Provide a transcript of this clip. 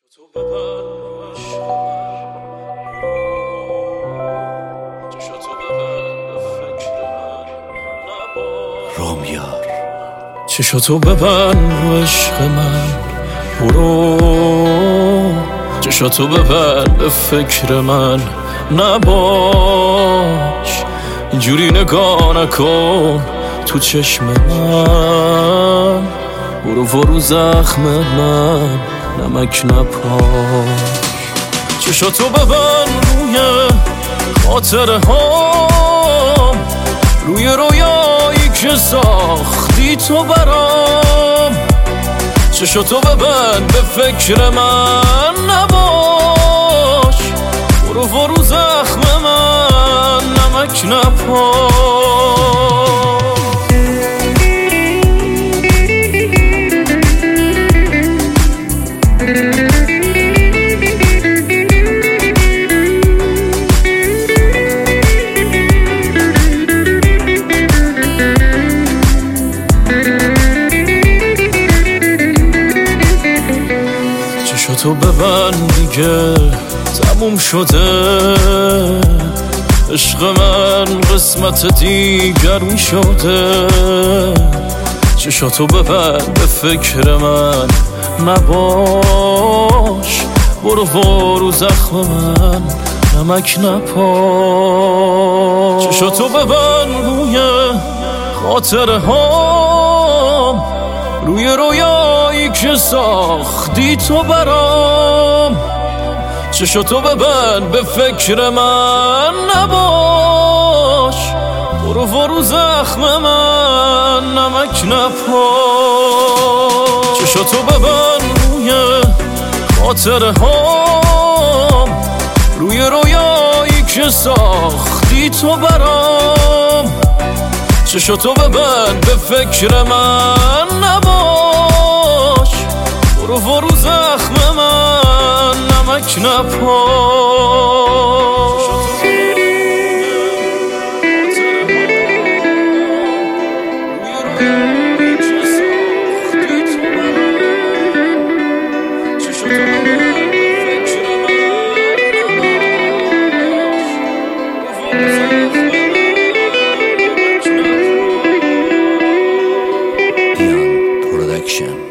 تو ببر عشق من، چشاتو ببر به فکر من نباش. رامیار چشاتو ببر عشق من، برو چشاتو ببر به فکر من نباش. اینجوری نگاه نکن تو چشم من، برو زخم من نمک نپاش. چشاتو ببر روی خاطره هام، روی رویایی که ساختی تو برام. چشاتو ببر به فکر من نباش، برو زخم من نمک نپاش. چشاتو ببند دیگه تموم شده، عشق من قسمت دیگری شده. چشاتو ببند به فکر من نباش، برو زخم من نمک نپاش. چشاتو ببند روی خاطره هام، روی رویایی که ساختی تو برام. چشاتو ببند به فکر من نباش، برو زخم من نمک نپاش. چشاتو ببند روی خاطره هام، روی رویایی که ساختی تو برام. چشاتو ببند به فکر من نباش، برو زخم من نمک نپاش. Production.